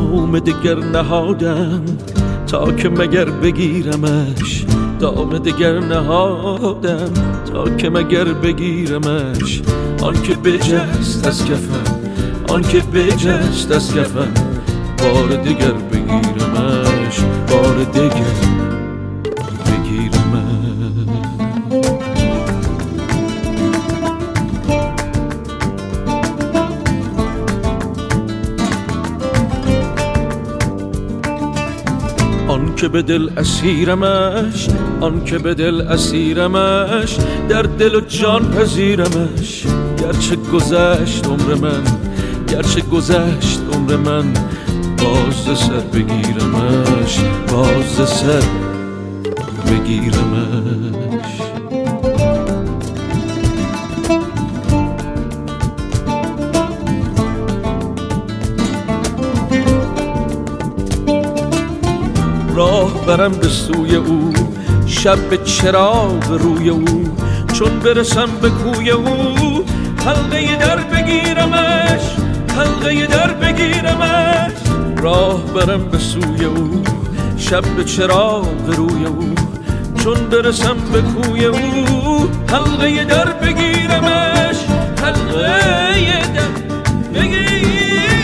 دام دگر نهادم تا که مگر بگیرمش، دام دگر نهادم تا که مگر بگیرمش. آن که بجست از کفم، آن که بجست از کفم، بار دگر بگیرمش، بار دگر بگیرمش. آن که به دل اسیرمش، آن که به دل اسیرمش، در دل و جان پذیرمش. گرچه گذشت عمر من، گرچه گذشت عمر من، باز سر بگیرمش، باز سر بگیرمش. راه برم به سوی او، شب به چراغ روی او، چون برسم به کوی او، حلقه در بگیرمش، حلقه در بگیرمش. راه برم به سوی او، شب به چراغ روی او، چون برسم به کوی او، حلقه در بگیرمش، حلقه در بگیرمش.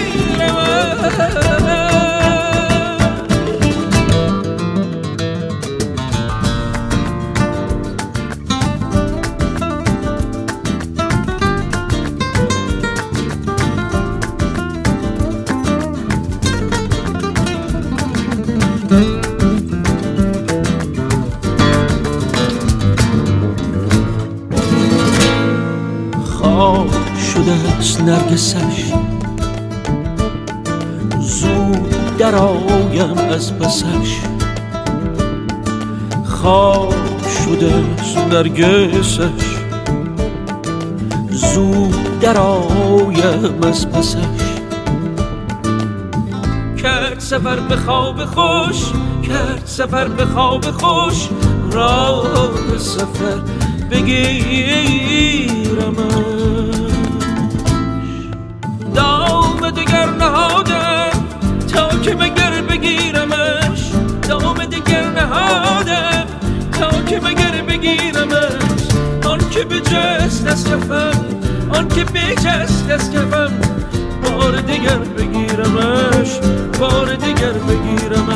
خاک شده است نرگسش، زود درآیم از پسش. خاک شده است نرگسش، زود درآیم از پسش. کرد سفر به خواب خوش، کرد سفر به خواب خوش، راه سفر بگیرمش. دام دگر نهادم تا که مگر بگیرمش، دام دگر نهادم تا که مگر بگیرمش. آن که بجست از کفم، آن که بجست از کفم، بار دگر بگیرمش، بار دگر بگیرمش.